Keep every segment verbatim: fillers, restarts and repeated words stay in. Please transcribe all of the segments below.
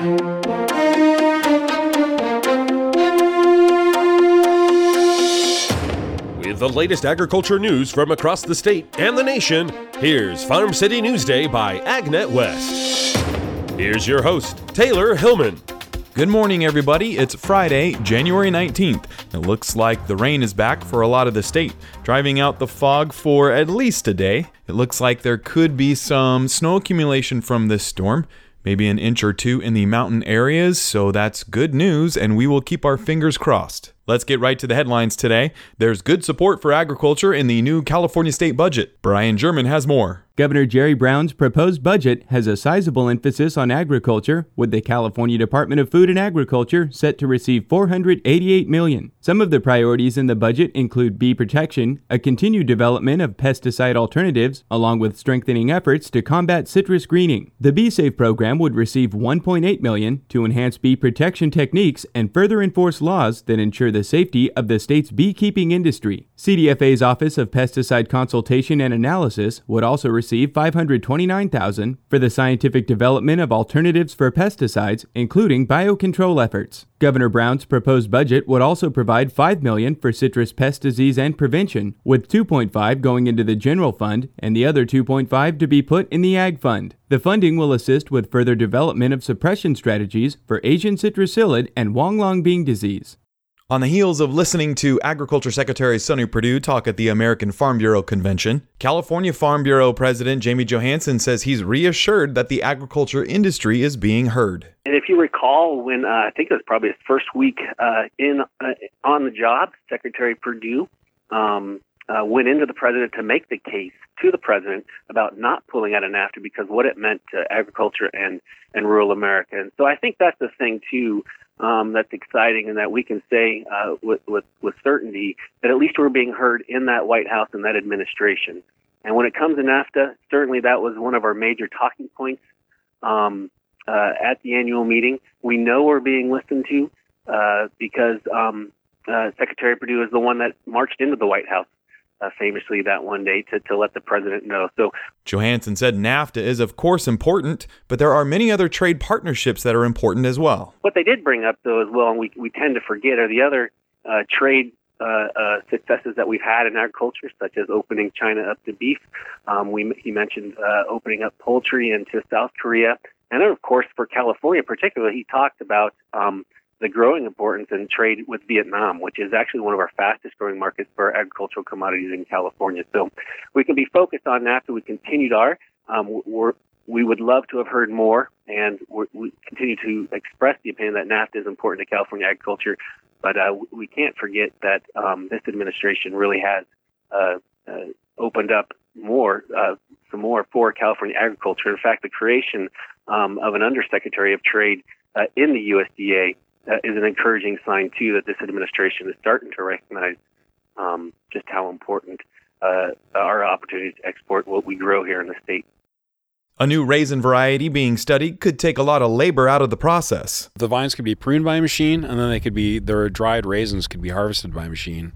With the latest agriculture news from across the state and the nation, here's Farm City Newsday by AgNet West. Here's your host, Taylor Hillman. Good morning, everybody. It's Friday, January nineteenth. It looks like the rain is back for a lot of the state, driving out the fog for at least a day. It looks like there could be some snow accumulation from this storm, maybe an inch or two in the mountain areas, so that's good news, and we will keep our fingers crossed. Let's get right to the headlines today. There's good support for agriculture in the new California state budget. Brian German has more. Governor Jerry Brown's proposed budget has a sizable emphasis on agriculture, with the California Department of Food and Agriculture set to receive four hundred eighty-eight million dollars. Some of the priorities in the budget include bee protection, a continued development of pesticide alternatives, along with strengthening efforts to combat citrus greening. The Bee Safe program would receive one point eight million dollars to enhance bee protection techniques and further enforce laws that ensure the safety of the state's beekeeping industry. C D F A's Office of Pesticide Consultation and Analysis would also receive five hundred twenty-nine thousand dollars for the scientific development of alternatives for pesticides, including biocontrol efforts. Governor Brown's proposed budget would also provide five million dollars for citrus pest disease and prevention, with two point five going into the general fund and the other two point five to be put in the ag fund. The funding will assist with further development of suppression strategies for Asian citrusillid and Wanglong bean disease. On the heels of listening to Agriculture Secretary Sonny Perdue talk at the American Farm Bureau Convention, California Farm Bureau President Jamie Johansson says he's reassured that the agriculture industry is being heard. And if you recall, when uh, I think it was probably his first week uh, in uh, on the job, Secretary Perdue um, uh, went into the president to make the case to the president about not pulling out of NAFTA because what it meant to agriculture and, and rural America. And so I think that's the thing, too, um, that's exciting, and that we can say uh, with, with, with certainty that at least we're being heard in that White House and that administration. And when it comes to NAFTA, certainly that was one of our major talking points um, uh, at the annual meeting. We know we're being listened to uh, because um, uh, Secretary Perdue is the one that marched into the White House Uh, famously that one day to, to let the president know. So Johansson said NAFTA is of course important, but there are many other trade partnerships that are important as well. What they did bring up, though, as well, and we, we tend to forget, are the other uh, trade uh, uh, successes that we've had in agriculture, such as opening China up to beef. Um, we He mentioned uh, opening up poultry into South Korea. And then, of course, for California particularly, he talked about um, the growing importance in trade with Vietnam, which is actually one of our fastest growing markets for agricultural commodities in California. So we can be focused on NAFTA. We continued our, um, we're, we would love to have heard more, and we're, we continue to express the opinion that NAFTA is important to California agriculture. But uh, we can't forget that um, this administration really has uh, uh, opened up more, uh, some more for California agriculture. In fact, the creation um, of an undersecretary of trade uh, in the U S D A Uh, is an encouraging sign, too, that this administration is starting to recognize um, just how important uh, our opportunities to export what we grow here in the state. A new raisin variety being studied could take a lot of labor out of the process. The vines could be pruned by a machine, and then they could be, their dried raisins could be harvested by a machine.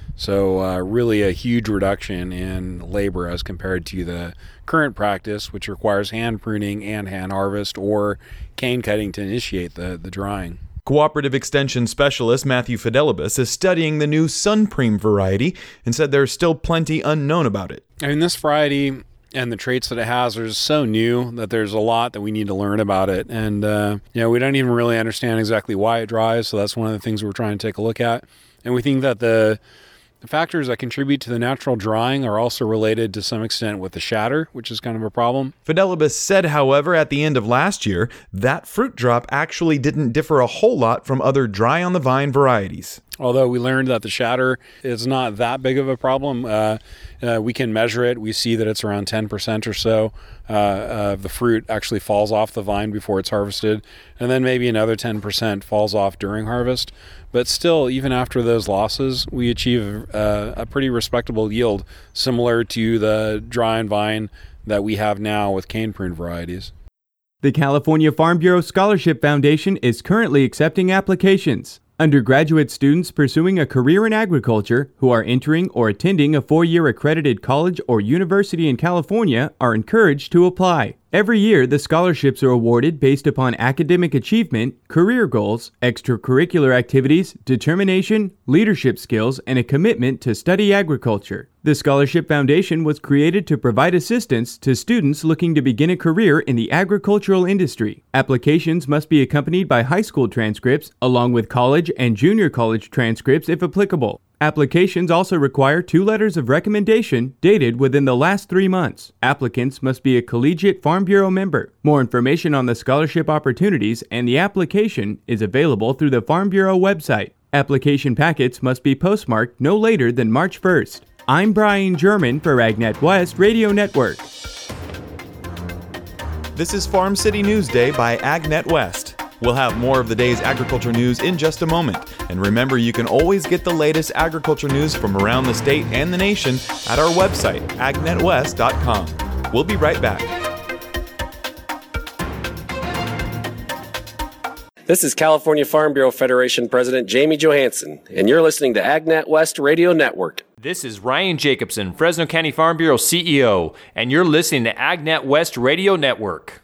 So uh, really a huge reduction in labor as compared to the current practice, which requires hand pruning and hand harvest or cane cutting to initiate the, the drying. Cooperative Extension Specialist Matthew Fidelibus is studying the new Sunpreme variety and said there's still plenty unknown about it. I mean, this variety and the traits that it has are so new that there's a lot that we need to learn about it. And, uh, you know, we don't even really understand exactly why it dries. So that's one of the things we're trying to take a look at. And we think that the The factors that contribute to the natural drying are also related to some extent with the shatter, which is kind of a problem. Fidelibus said, however, at the end of last year, that fruit drop actually didn't differ a whole lot from other dry-on-the-vine varieties. Although we learned that the shatter is not that big of a problem. Uh, uh, we can measure it. We see that it's around ten percent or so uh, of the fruit actually falls off the vine before it's harvested. And then maybe another ten percent falls off during harvest. But still, even after those losses, we achieve uh, a pretty respectable yield, similar to the dry and vine that we have now with cane prune varieties. The California Farm Bureau Scholarship Foundation is currently accepting applications. Undergraduate students pursuing a career in agriculture who are entering or attending a four-year accredited college or university in California are encouraged to apply. Every year, the scholarships are awarded based upon academic achievement, career goals, extracurricular activities, determination, leadership skills, and a commitment to study agriculture. The Scholarship Foundation was created to provide assistance to students looking to begin a career in the agricultural industry. Applications must be accompanied by high school transcripts, along with college and junior college transcripts if applicable. Applications also require two letters of recommendation dated within the last three months. Applicants must be a collegiate Farm Bureau member. More information on the scholarship opportunities and the application is available through the Farm Bureau website. Application packets must be postmarked no later than March first. I'm Brian German for AgNet West Radio Network. This is Farm City Newsday by AgNet West. We'll have more of the day's agriculture news in just a moment. And remember, you can always get the latest agriculture news from around the state and the nation at our website, ag net west dot com. We'll be right back. This is California Farm Bureau Federation President Jamie Johansson, and you're listening to AgNet West Radio Network. This is Ryan Jacobson, Fresno County Farm Bureau C E O, and you're listening to AgNet West Radio Network.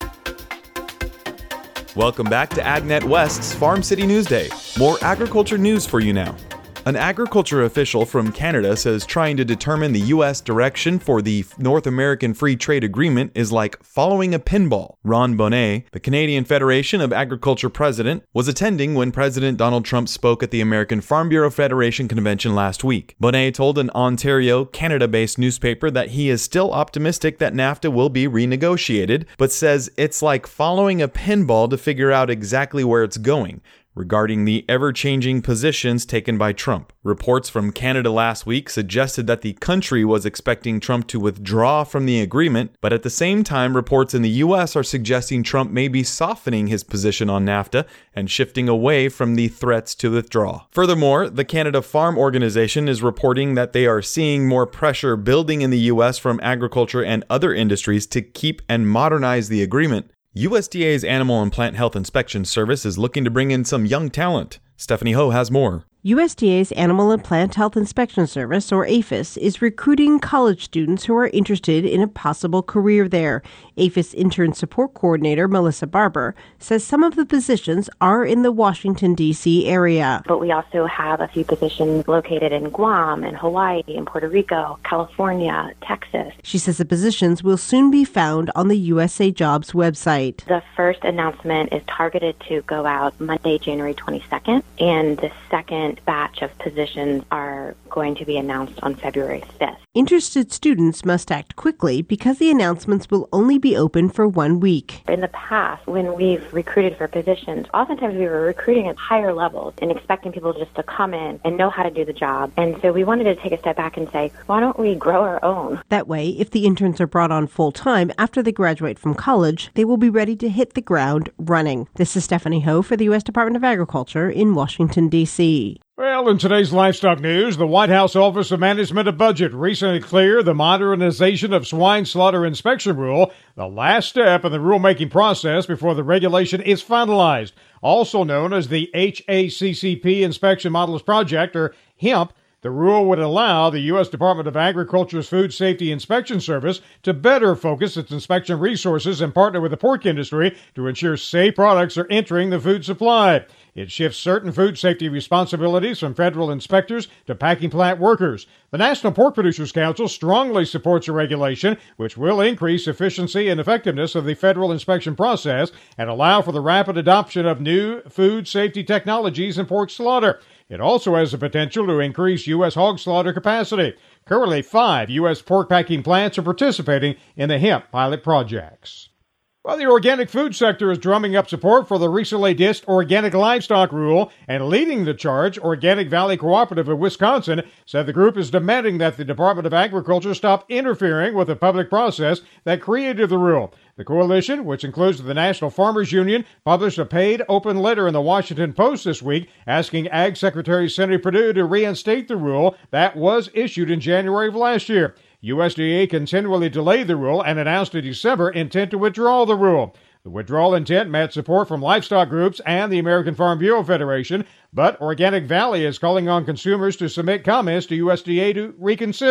Welcome back to AgNet West's Farm City Newsday. More agriculture news for you now. An agriculture official from Canada says trying to determine the U S direction for the North American Free Trade Agreement is like following a pinball. Ron Bonnet, the Canadian Federation of Agriculture president, was attending when President Donald Trump spoke at the American Farm Bureau Federation convention last week. Bonnet told an Ontario, Canada-based newspaper that he is still optimistic that NAFTA will be renegotiated, but says it's like following a pinball to figure out exactly where it's going. Regarding the ever-changing positions taken by Trump. Reports from Canada last week suggested that the country was expecting Trump to withdraw from the agreement, but at the same time, reports in the U S are suggesting Trump may be softening his position on NAFTA and shifting away from the threats to withdraw. Furthermore, the Canada Farm Organization is reporting that they are seeing more pressure building in the U S from agriculture and other industries to keep and modernize the agreement. U S D A's Animal and Plant Health Inspection Service is looking to bring in some young talent. Stephanie Ho has more. U S D A's Animal and Plant Health Inspection Service, or APHIS, is recruiting college students who are interested in a possible career there. APHIS Intern Support Coordinator Melissa Barber says some of the positions are in the Washington, D C area. But we also have a few positions located in Guam and Hawaii and Puerto Rico, California, Texas. She says the positions will soon be found on the U S A Jobs website. The first announcement is targeted to go out Monday, January twenty-second, and the second batch of positions are going to be announced on February fifth. Interested students must act quickly because the announcements will only be open for one week. In the past, when we've recruited for positions, oftentimes we were recruiting at higher levels and expecting people just to come in and know how to do the job. And so we wanted to take a step back and say, why don't we grow our own? That way, if the interns are brought on full-time after they graduate from college, they will be ready to hit the ground running. This is Stephanie Ho for the U S Department of Agriculture in Washington, D C Well, in today's livestock news, the White House Office of Management and Budget recently cleared the modernization of swine slaughter inspection rule, the last step in the rulemaking process before the regulation is finalized. Also known as the H A C C P Inspection Models Project, or HIMP, the rule would allow the U S Department of Agriculture's Food Safety Inspection Service to better focus its inspection resources and partner with the pork industry to ensure safe products are entering the food supply. It shifts certain food safety responsibilities from federal inspectors to packing plant workers. The National Pork Producers Council strongly supports a regulation which will increase efficiency and effectiveness of the federal inspection process and allow for the rapid adoption of new food safety technologies in pork slaughter. It also has the potential to increase U S hog slaughter capacity. Currently, five U S pork packing plants are participating in the HIMP pilot projects. Well, the organic food sector is drumming up support for the recently ditched organic livestock rule, and leading the charge, Organic Valley Cooperative of Wisconsin said the group is demanding that the Department of Agriculture stop interfering with the public process that created the rule. The coalition, which includes the National Farmers Union, published a paid open letter in the Washington Post this week asking Ag Secretary Senator Perdue to reinstate the rule that was issued in January of last year. U S D A continually delayed the rule and announced in December intent to withdraw the rule. The withdrawal intent met support from livestock groups and the American Farm Bureau Federation, but Organic Valley is calling on consumers to submit comments to U S D A to reconsider.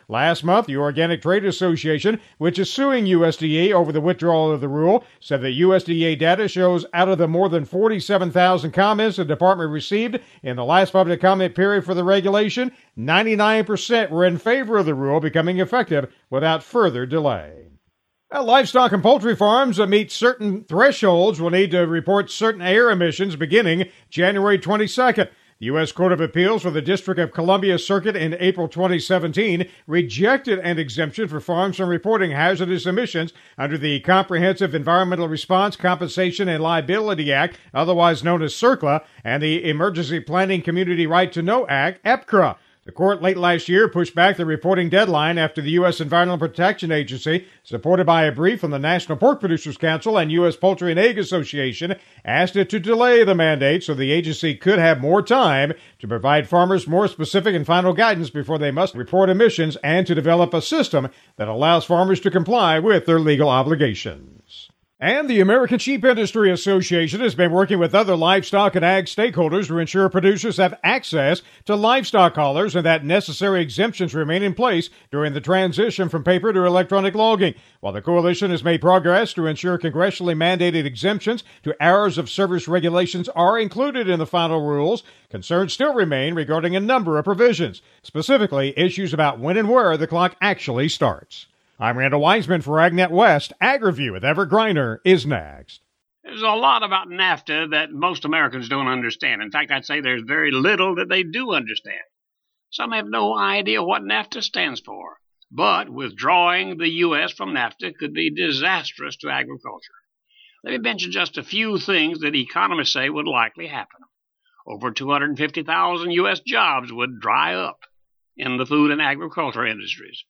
Last month, the Organic Trade Association, which is suing U S D A over the withdrawal of the rule, said that U S D A data shows out of the more than forty-seven thousand comments the department received in the last public comment period for the regulation, ninety-nine percent were in favor of the rule becoming effective without further delay. Now, livestock and poultry farms that meet certain thresholds will need to report certain air emissions beginning January twenty-second. The U S Court of Appeals for the District of Columbia Circuit in April twenty seventeen rejected an exemption for farms from reporting hazardous emissions under the Comprehensive Environmental Response, Compensation, and Liability Act, otherwise known as CERCLA, and the Emergency Planning Community Right to Know Act, E P C R A. The court late last year pushed back the reporting deadline after the U S Environmental Protection Agency, supported by a brief from the National Pork Producers Council and U S Poultry and Egg Association, asked it to delay the mandate so the agency could have more time to provide farmers more specific and final guidance before they must report emissions and to develop a system that allows farmers to comply with their legal obligations. And the American Sheep Industry Association has been working with other livestock and ag stakeholders to ensure producers have access to livestock collars and that necessary exemptions remain in place during the transition from paper to electronic logging. While the coalition has made progress to ensure congressionally mandated exemptions to hours of service regulations are included in the final rules, concerns still remain regarding a number of provisions, specifically issues about when and where the clock actually starts. I'm Randall Wiseman for AgNet West. Ag Review with Everett Griner is next. There's a lot about NAFTA that most Americans don't understand. In fact, I'd say there's very little that they do understand. Some have no idea what NAFTA stands for. But withdrawing the U S from NAFTA could be disastrous to agriculture. Let me mention just a few things that economists say would likely happen. Over two hundred fifty thousand U S jobs would dry up in the food and agriculture industries.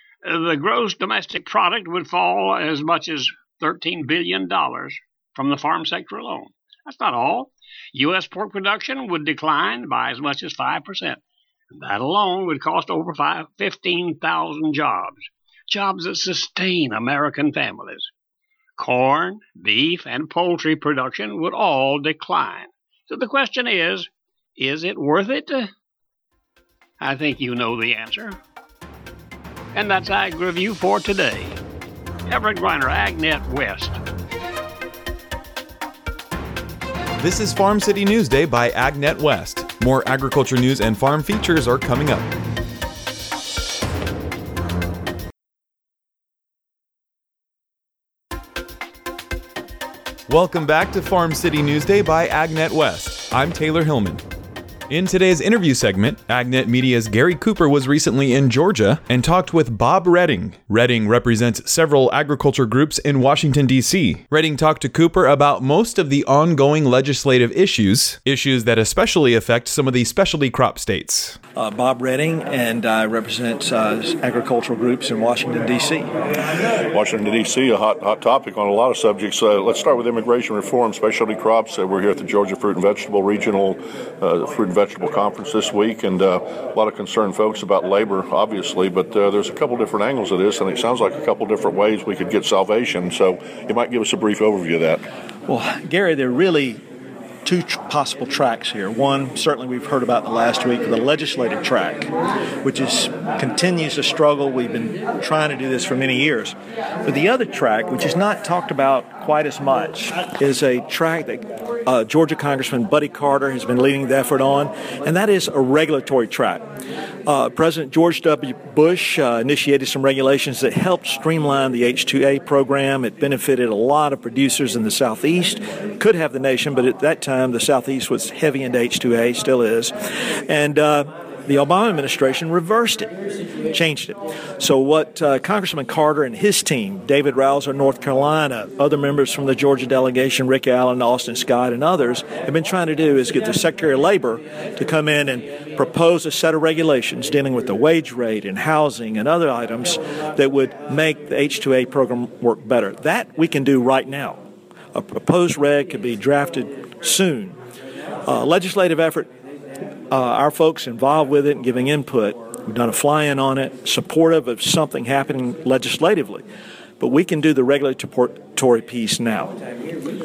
The gross domestic product would fall as much as thirteen billion dollars from the farm sector alone. That's not all. U S pork production would decline by as much as five percent. That alone would cost over fifteen thousand jobs, jobs that sustain American families. Corn, beef, and poultry production would all decline. So the question is, is it worth it? I think you know the answer. And that's Ag Review for today. Everett Griner, AgNet West. This is Farm City Newsday by AgNet West. More agriculture news and farm features are coming up. Welcome back to Farm City Newsday by AgNet West. I'm Taylor Hillman. In today's interview segment, AgNet Media's Gary Cooper was recently in Georgia and talked with Bob Redding. Redding represents several agriculture groups in Washington, D C. Redding talked to Cooper about most of the ongoing legislative issues, issues that especially affect some of the specialty crop states. Uh, Bob Redding, and I represent uh, agricultural groups in Washington, D C. Washington, D C, a hot hot topic on a lot of subjects. Uh, let's start with immigration reform, specialty crops. Uh, we're here at the Georgia Fruit and Vegetable Regional uh, Fruit and Vegetable Conference this week, and uh, a lot of concerned folks about labor, obviously, but uh, there's a couple different angles of this, and it sounds like a couple different ways we could get salvation. So you might give us a brief overview of that. Well, Gary, there are really two tr- possible tracks here. One, certainly we've heard about the last week, the legislative track, which is continues to struggle. We've been trying to do this for many years. But the other track, which is not talked about quite as much, is a track that uh, Georgia Congressman Buddy Carter has been leading the effort on, and that is a regulatory track. Uh, President George W. Bush uh, initiated some regulations that helped streamline the H two A program. It benefited a lot of producers in the Southeast, could have the nation, but at that time the Southeast was heavy into H two A, still is. And uh, the Obama administration reversed it, changed it. So what uh, Congressman Carter and his team, David Rouser, North Carolina, other members from the Georgia delegation, Rick Allen, Austin Scott, and others, have been trying to do is get the Secretary of Labor to come in and propose a set of regulations dealing with the wage rate and housing and other items that would make the H two A program work better. That we can do right now. A proposed reg could be drafted soon. Uh, legislative effort, uh, our folks involved with it and giving input, we've done a fly-in on it, supportive of something happening legislatively. But we can do the regulatory piece now.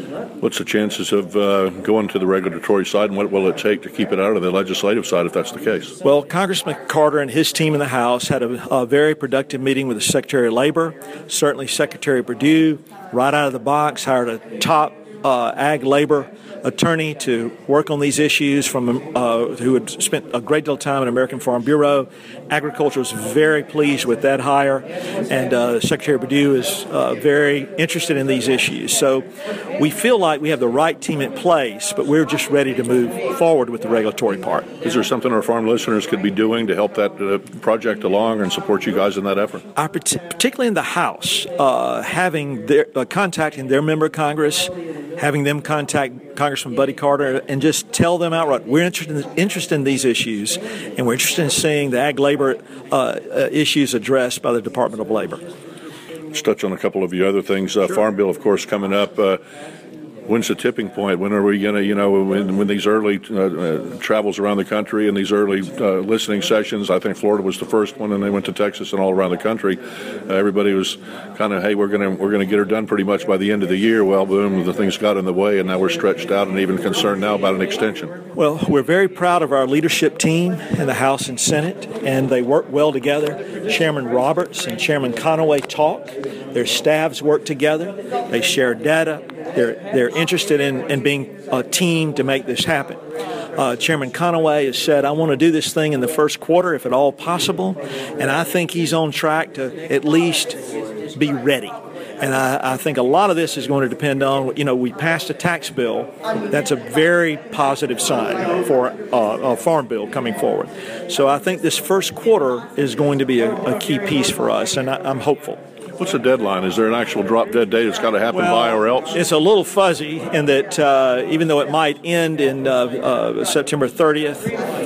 What's the chances of uh, going to the regulatory side, and what will it take to keep it out of the legislative side if that's the case? Well, Congressman Carter and his team in the House had a, a very productive meeting with the Secretary of Labor. Certainly Secretary Perdue, right out of the box, hired a top uh, ag labor attorney to work on these issues from uh, who had spent a great deal of time at American Farm Bureau. Agriculture is very pleased with that hire, and uh, Secretary Perdue is uh, very interested in these issues. So we feel like we have the right team in place, but we're just ready to move forward with the regulatory part. Is there something our farm listeners could be doing to help that uh, project along and support you guys in that effort? I, particularly in the House, uh, having their, uh, contacting their member of Congress, having them contact Congressman Buddy Carter and just tell them outright, we're interested in, interested in these issues, and we're interested in seeing the ag labor uh, uh, issues addressed by the Department of Labor. Let's touch on a couple of the other things. Uh, sure. Farm Bill, of course, coming up. Uh, When's the tipping point? When are we going to, you know, when, when these early uh, uh, travels around the country and these early uh, listening sessions, I think Florida was the first one, and they went to Texas and all around the country. Uh, everybody was kind of, hey, we're going to we're going to get her done pretty much by the end of the year. Well, boom, the things got in the way, and now we're stretched out and even concerned now about an extension. Well, we're very proud of our leadership team in the House and Senate, and they work well together. Chairman Roberts and Chairman Conaway talk. Their staffs work together. They share data. They're they're interested in, in being a team to make this happen. Uh, Chairman Conaway has said, I want to do this thing in the first quarter, if at all possible, and I think he's on track to at least be ready. And I, I think a lot of this is going to depend on, you know, we passed a tax bill. That's a very positive sign for uh, a farm bill coming forward. So I think this first quarter is going to be a, a key piece for us, and I, I'm hopeful. What's the deadline? Is there an actual drop-dead date it's got to happen well, by or else? It's a little fuzzy in that uh, even though it might end in uh, uh, September thirtieth,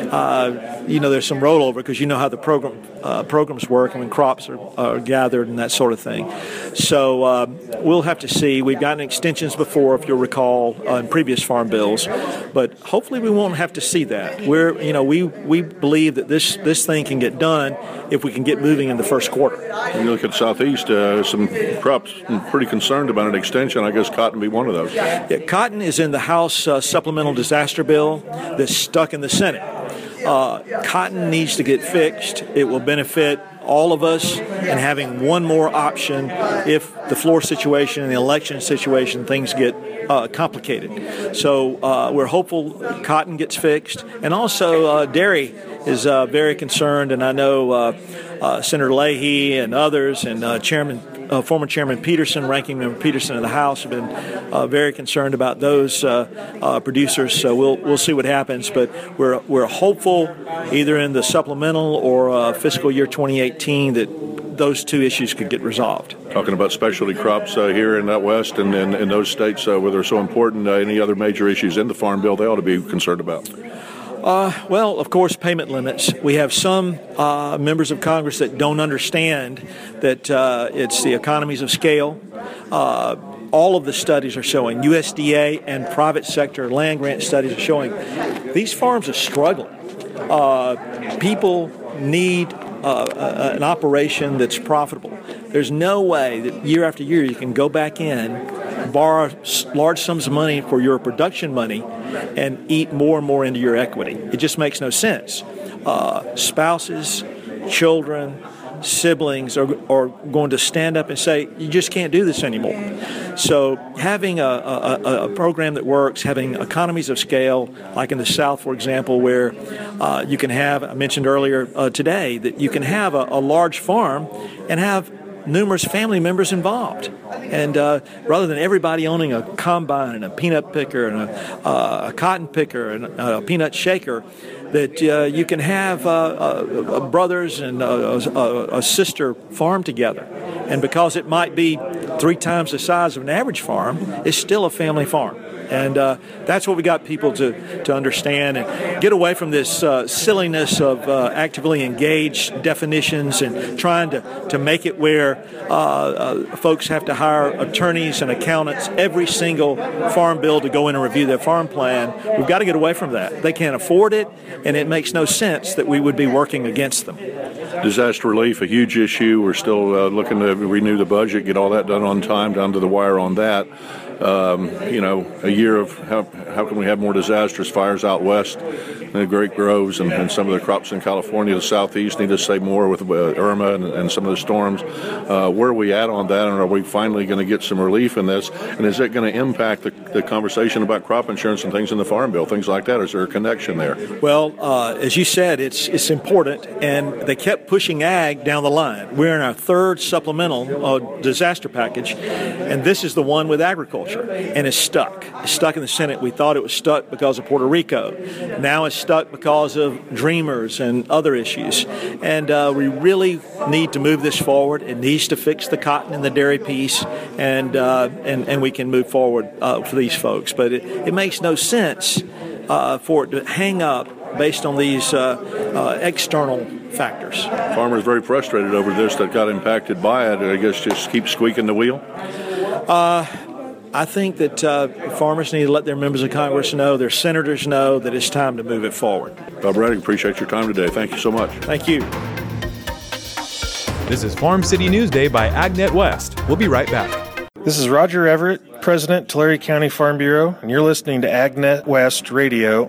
uh, you know, there's some rollover because you know how the program uh, programs work and when crops are, are gathered and that sort of thing. So uh, we'll have to see. We've gotten extensions before, if you'll recall, uh, in previous farm bills, but hopefully we won't have to see that. We're, you know, we we believe that this this thing can get done if we can get moving in the first quarter. When you look at Southeast, uh, some crops I'm pretty concerned about an extension. I guess cotton be one of those. Yeah, cotton is in the House uh, supplemental disaster bill that's stuck in the Senate. Uh, cotton needs to get fixed. It will benefit all of us in having one more option if the floor situation and the election situation, things get uh, complicated. So uh, we're hopeful cotton gets fixed. And also uh, dairy is uh, very concerned, and I know uh, uh, Senator Leahy and others and uh, Chairman Uh, former Chairman Peterson, Ranking Member Peterson of the House, have been uh, very concerned about those uh, uh, producers. So we'll we'll see what happens, but we're we're hopeful either in the supplemental or uh, fiscal year twenty eighteen that those two issues could get resolved. Talking about specialty crops uh, here in that West and in, in those states uh, where they're so important, uh, any other major issues in the Farm Bill they ought to be concerned about? Uh, well, of course, payment limits. We have some uh, members of Congress that don't understand that uh, it's the economies of scale. Uh, all of the studies are showing, U S D A and private sector land grant studies are showing, these farms are struggling. Uh, people need uh, an operation that's profitable. There's no way that year after year you can go back in, borrow large sums of money for your production money, and eat more and more into your equity. It just makes no sense. Uh, spouses, children, siblings are, are going to stand up and say, you just can't do this anymore. So having a, a, a program that works, having economies of scale, like in the South, for example, where uh, you can have, I mentioned earlier uh, today, that you can have a, a large farm and have numerous family members involved. And uh, rather than everybody owning a combine and a peanut picker and a, uh, a cotton picker and a, a peanut shaker, that uh, you can have uh, uh, brothers and uh, a, a sister farm together. And because it might be three times the size of an average farm, it's still a family farm. And uh, that's what we got people to, to understand and get away from this uh, silliness of uh, actively engaged definitions and trying to, to make it where uh, uh, folks have to hire attorneys and accountants every single farm bill to go in and review their farm plan. We've got to get away from that. They can't afford it, and it makes no sense that we would be working against them. Disaster relief, a huge issue. We're still uh, looking to renew the budget, get all that done on time, down to the wire on that. um, you know, a year of how, how can we have more disastrous fires out west in the Great Groves and, and some of the crops in California, the southeast, need to say more with uh, Irma and, and some of the storms. Uh, where are we at on that, and are we finally going to get some relief in this? And is it going to impact the, the conversation about crop insurance and things in the Farm Bill, things like that? Is there a connection there? Well, uh, as you said, it's it's important, and they kept pushing ag down the line. We're in our third supplemental uh, disaster package, and this is the one with agriculture, and it's stuck. It's stuck in the Senate. We thought it was stuck because of Puerto Rico. Now it's stuck because of Dreamers and other issues, and uh, we really need to move this forward. It needs to fix the cotton and the dairy piece, and uh, and, and we can move forward uh, for these folks. But it, it makes no sense uh, for it to hang up based on these uh, uh, external factors. Farmers very frustrated over this that got impacted by it. I guess just keep squeaking the wheel? Uh, I think that uh, farmers need to let their members of Congress know, their senators know, that it's time to move it forward. Bob Reddick, appreciate your time today. Thank you so much. Thank you. This is Farm City Newsday by AgNet West. We'll be right back. This is Roger Everett, President, Tulare County Farm Bureau, and you're listening to AgNet West Radio.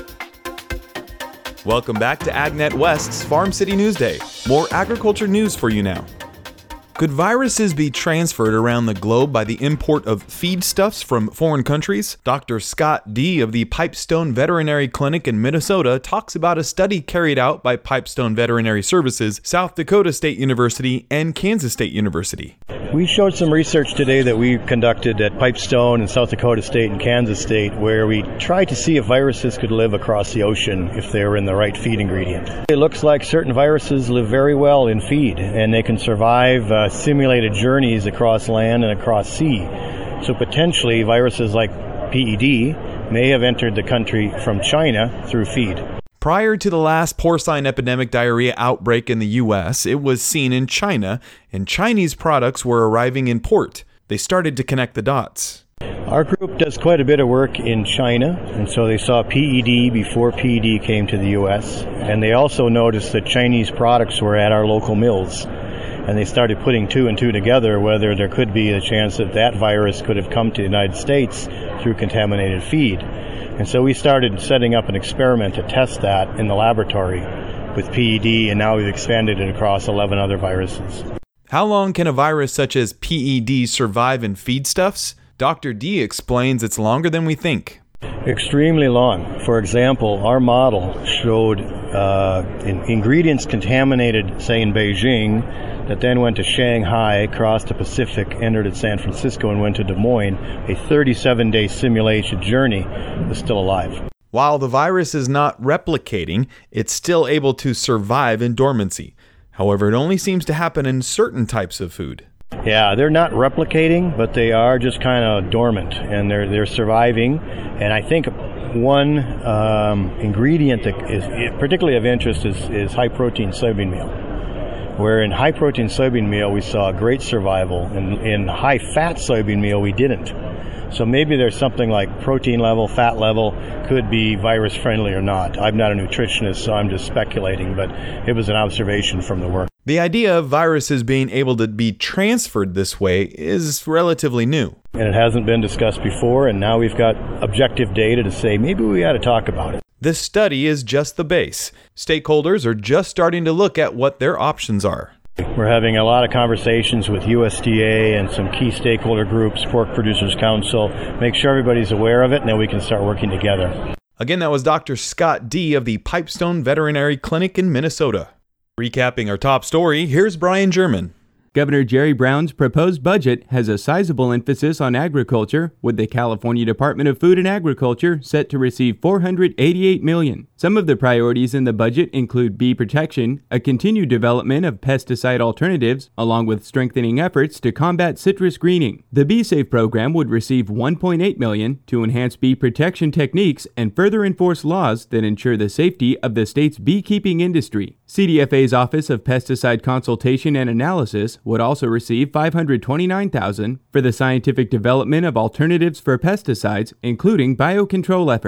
Welcome back to AgNet West's Farm City Newsday. More agriculture news for you now. Could viruses be transferred around the globe by the import of feedstuffs from foreign countries? Doctor Scott Dee of the Pipestone Veterinary Clinic in Minnesota talks about a study carried out by Pipestone Veterinary Services, South Dakota State University, and Kansas State University. We showed some research today that we conducted at Pipestone and South Dakota State and Kansas State, where we tried to see if viruses could live across the ocean if they were in the right feed ingredient. It looks like certain viruses live very well in feed, and they can survive uh, simulated journeys across land and across sea. So potentially viruses like P E D may have entered the country from China through feed. Prior to the last porcine epidemic diarrhea outbreak in the U S, it was seen in China, and Chinese products were arriving in port. They started to connect the dots. Our group does quite a bit of work in China, and so they saw P E D before P E D came to the U S, and they also noticed that Chinese products were at our local mills. And they started putting two and two together, whether there could be a chance that that virus could have come to the United States through contaminated feed. And so we started setting up an experiment to test that in the laboratory with P E D, and now we've expanded it across eleven other viruses. How long can a virus such as P E D survive in feedstuffs? Doctor Dee explains it's longer than we think. Extremely long. For example, our model showed uh, in ingredients contaminated, say in Beijing, that then went to Shanghai, crossed the Pacific, entered at San Francisco, and went to Des Moines. A thirty-seven day simulation journey was still alive. While the virus is not replicating, it's still able to survive in dormancy. However, it only seems to happen in certain types of food. Yeah, they're not replicating, but they are just kind of dormant, and they're they're surviving. And I think one um, ingredient that is particularly of interest is, is high-protein soybean meal, where in high-protein soybean meal we saw great survival, and in high-fat soybean meal we didn't. So maybe there's something like protein level, fat level, could be virus friendly or not. I'm not a nutritionist, so I'm just speculating, but it was an observation from the work. The idea of viruses being able to be transferred this way is relatively new. And it hasn't been discussed before, and now we've got objective data to say maybe we ought to talk about it. This study is just the base. Stakeholders are just starting to look at what their options are. We're having a lot of conversations with U S D A and some key stakeholder groups, Pork Producers Council, make sure everybody's aware of it, and then we can start working together. Again, that was Doctor Scott Dee of the Pipestone Veterinary Clinic in Minnesota. Recapping our top story, here's Brian German. Governor Jerry Brown's proposed budget has a sizable emphasis on agriculture, with the California Department of Food and Agriculture set to receive four hundred eighty-eight million dollars. Some of the priorities in the budget include bee protection, a continued development of pesticide alternatives, along with strengthening efforts to combat citrus greening. The Bee Safe program would receive one point eight million dollars to enhance bee protection techniques and further enforce laws that ensure the safety of the state's beekeeping industry. C D F A's Office of Pesticide Consultation and Analysis would also receive five hundred twenty-nine thousand dollars for the scientific development of alternatives for pesticides, including biocontrol efforts.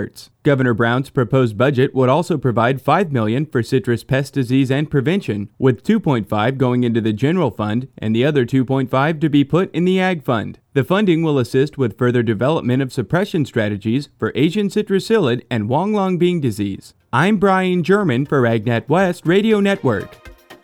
Governor Brown's proposed budget would also provide five million dollars for citrus pest disease and prevention, with two point five going into the general fund and the other two point five to be put in the Ag Fund. The funding will assist with further development of suppression strategies for Asian citrusillid and Huanglong bean disease. I'm Brian German for AgNet West Radio Network.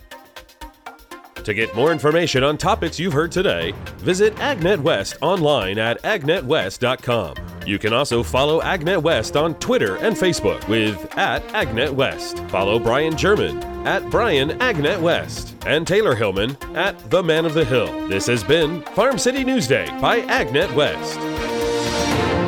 To get more information on topics you've heard today, visit AgNet West online at agnet west dot com. You can also follow AgNet West on Twitter and Facebook with at AgNet West. Follow Brian German at Brian AgNet West and Taylor Hillman at The Man of the Hill. This has been Farm City Newsday by AgNet West.